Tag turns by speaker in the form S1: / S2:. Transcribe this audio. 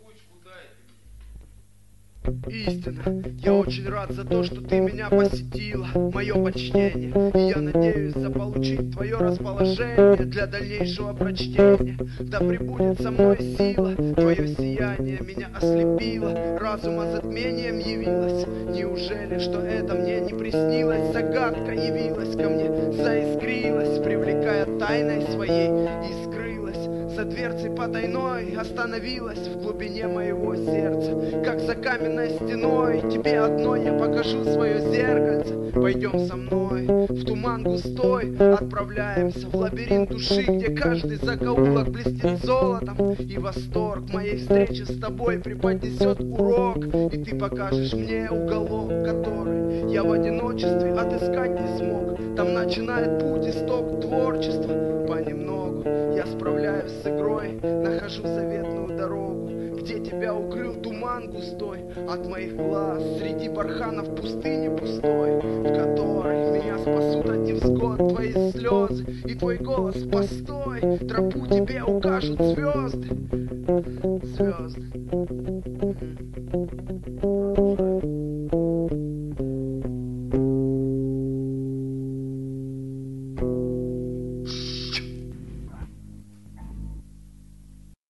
S1: Истина, я очень рад за то, что ты меня посетила. Мое почтение, и я надеюсь заполучить твое расположение для дальнейшего прочтения. Да пребудет со мной сила, твое сияние меня ослепило, разума затмением явилось. Неужели, что это мне не приснилось? Загадка явилась ко мне, заискрилась, привлекая тайной своей, и скрылась за дверцей потайной, остановилась в глубине моего сердца, как за каменной стеной. Тебе одной я покажу свое зеркальце. Пойдем со мной в туман густой, отправляемся в лабиринт души, где каждый закоулок блестит золотом, и восторг моей встречи с тобой преподнесет урок, и ты покажешь мне уголок, который я в одиночестве отыскать не смог. Там начинает путь исток творчества. Понемногу я справляюсь с игрой, нахожу заветную дорогу, где тебя укрыл туман густой от моих глаз, среди барханов пустыни пустой, в которой меня спасут от невзгод твои слезы и твой голос. Постой, тропу тебе укажут звезды, звезды.